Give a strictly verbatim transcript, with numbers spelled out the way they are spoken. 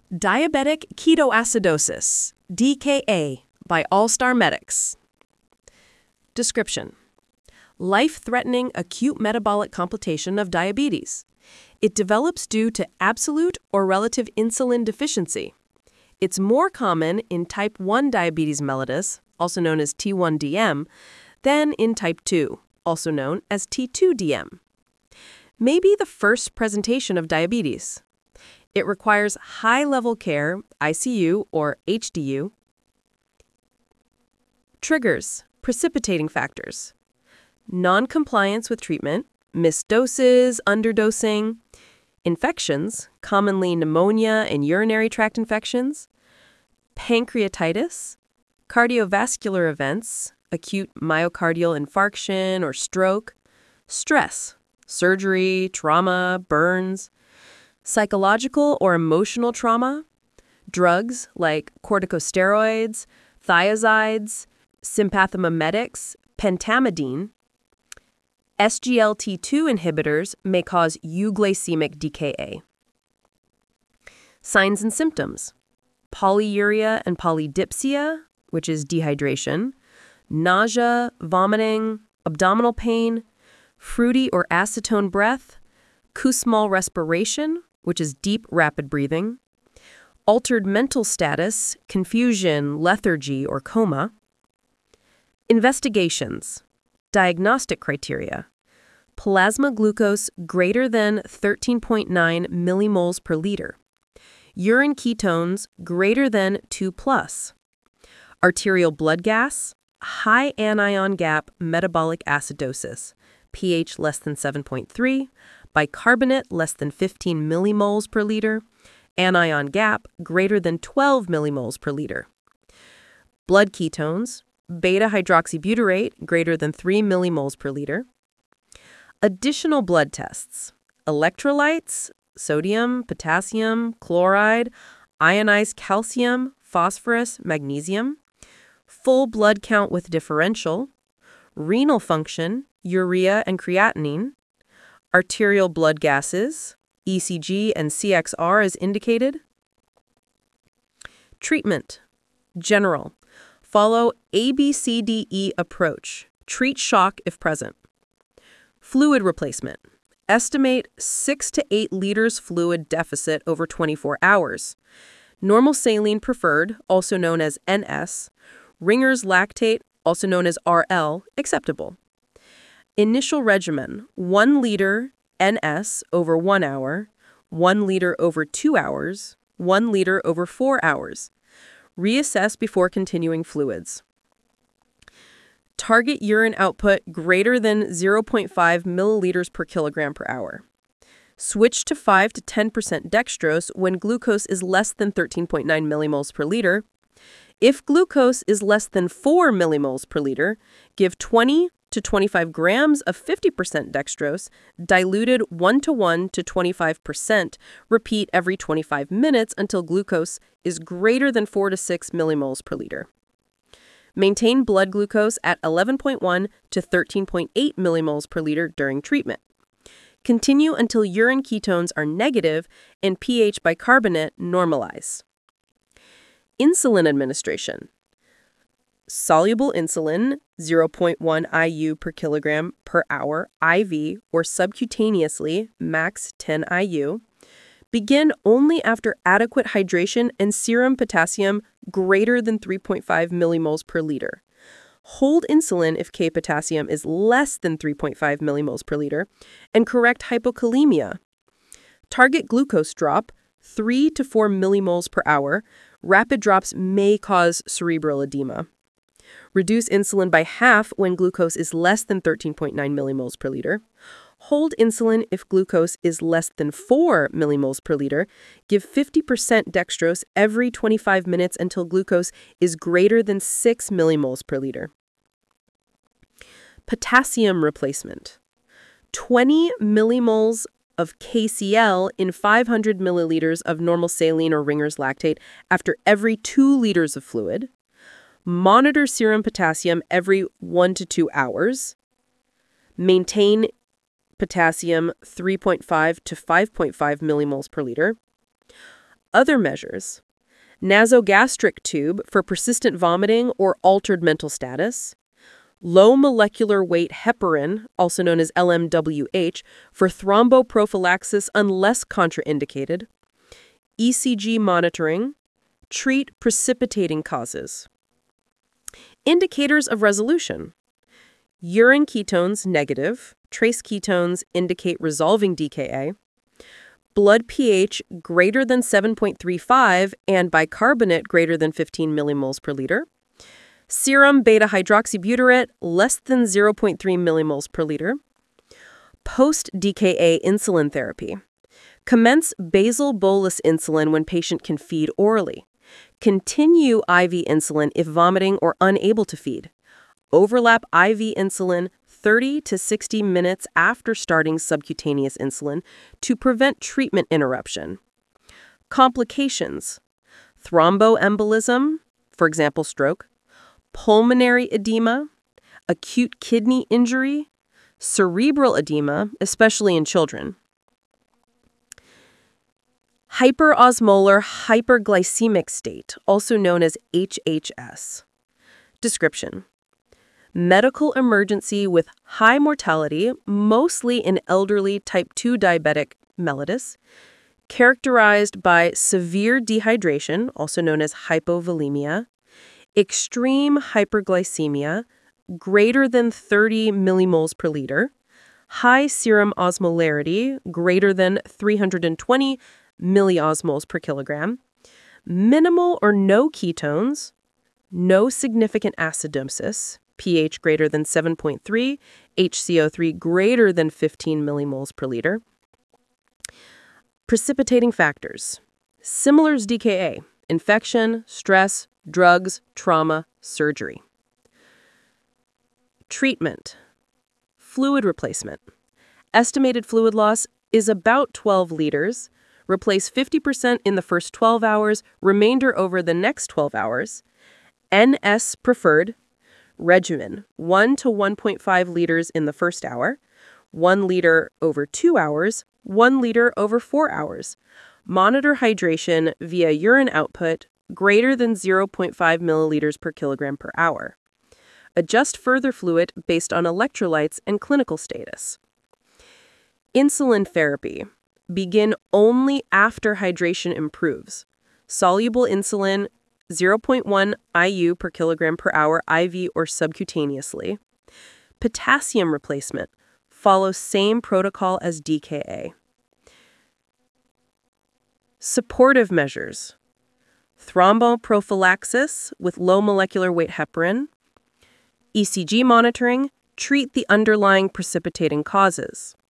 Diabetic Ketoacidosis, D K A, by All-Star Medics. Description: life-threatening acute metabolic complication of diabetes. It develops due to absolute or relative insulin deficiency. It's more common in type one diabetes mellitus, also known as T one D M, than in type two, also known as T two D M. May be the first presentation of diabetes. It requires high-level care, I C U or H D U. Triggers, precipitating factors: non-compliance with treatment, missed doses, underdosing, infections, commonly pneumonia and urinary tract infections, pancreatitis, cardiovascular events, acute myocardial infarction or stroke, stress, surgery, trauma, burns, psychological or emotional trauma, drugs like corticosteroids, thiazides, sympathomimetics, pentamidine. S G L T two inhibitors may cause euglycemic D K A. Signs and symptoms: polyuria and polydipsia, which is dehydration, nausea, vomiting, abdominal pain, fruity or acetone breath, Kussmaul respiration, which is deep, rapid breathing, altered mental status, confusion, lethargy, or coma. Investigations: diagnostic criteria: plasma glucose greater than thirteen point nine millimoles per liter, urine ketones greater than two plus, arterial blood gas, high anion gap metabolic acidosis, pH less than seven point three, bicarbonate less than fifteen millimoles per liter, anion gap greater than twelve millimoles per liter. Blood ketones, beta-hydroxybutyrate greater than three millimoles per liter. Additional blood tests: electrolytes, sodium, potassium, chloride, ionized calcium, phosphorus, magnesium, full blood count with differential, renal function, urea and creatinine, arterial blood gases, E C G and C X R as indicated. Treatment: general. Follow A B C D E approach. Treat shock if present. Fluid replacement: estimate six to eight liters fluid deficit over twenty-four hours. Normal saline preferred, also known as N S. Ringer's lactate, also known as R L, acceptable. Initial regimen: one liter N S over one hour, one liter over two hours, one liter over four hours. Reassess before continuing fluids. Target urine output greater than zero point five milliliters per kilogram per hour. Switch to five to ten percent dextrose when glucose is less than thirteen point nine millimoles per liter. If glucose is less than four millimoles per liter, give twenty to twenty-five grams of fifty percent dextrose, diluted one to one to twenty-five percent. Repeat every twenty-five minutes until glucose is greater than four to six millimoles per liter. Maintain blood glucose at eleven point one to thirteen point eight millimoles per liter during treatment. Continue until urine ketones are negative and pH bicarbonate normalize. Insulin administration: soluble insulin, zero point one I U per kilogram per hour, I V, or subcutaneously, max ten I U. Begin only after adequate hydration and serum potassium greater than three point five millimoles per liter. Hold insulin if K potassium is less than three point five millimoles per liter, and correct hypokalemia. Target glucose drop, three to four millimoles per hour. Rapid drops may cause cerebral edema. Reduce insulin by half when glucose is less than thirteen point nine millimoles per liter. Hold insulin if glucose is less than four millimoles per liter. Give fifty percent dextrose every twenty-five minutes until glucose is greater than six millimoles per liter. Potassium replacement: twenty millimoles of K C L in five hundred milliliters of normal saline or Ringer's lactate after every two liters of fluid. Monitor serum potassium every one to two hours. Maintain potassium three point five to five point five millimoles per liter. Other measures: nasogastric tube for persistent vomiting or altered mental status, low molecular weight heparin, also known as L M W H, for thromboprophylaxis unless contraindicated, E C G monitoring, treat precipitating causes. Indicators of resolution: urine ketones negative, trace ketones indicate resolving D K A, blood pH greater than seven point three five and bicarbonate greater than fifteen millimoles per liter, serum beta-hydroxybutyrate less than zero point three millimoles per liter, post-D K A insulin therapy. Commence basal bolus insulin when patient can feed orally. Continue I V insulin if vomiting or unable to feed. Overlap I V insulin thirty to sixty minutes after starting subcutaneous insulin to prevent treatment interruption. Complications: thromboembolism, for example, stroke, pulmonary edema, acute kidney injury, cerebral edema, especially in children. Hyperosmolar hyperglycemic state, also known as H H S. Description: medical emergency with high mortality, mostly in elderly type two diabetic mellitus, characterized by severe dehydration, also known as hypovolemia, extreme hyperglycemia, greater than thirty millimoles per liter, high serum osmolarity, greater than three hundred twenty milliosmoles per kilogram, minimal or no ketones, no significant acidosis, pH greater than seven point three, H C O three greater than fifteen millimoles per liter. Precipitating factors: similar as D K A, infection, stress, drugs, trauma, surgery. Treatment: fluid replacement. Estimated fluid loss is about twelve liters. Replace fifty percent in the first twelve hours, remainder over the next twelve hours. N S preferred. Regimen: one to one point five liters in the first hour, one liter over two hours, one liter over four hours. Monitor hydration via urine output greater than zero point five milliliters per kilogram per hour. Adjust further fluid based on electrolytes and clinical status. Insulin therapy: begin only after hydration improves. Soluble insulin, zero point one I U per kilogram per hour I V or subcutaneously. Potassium replacement: follow same protocol as D K A. Supportive measures: thromboprophylaxis with low molecular weight heparin, E C G monitoring, treat the underlying precipitating causes.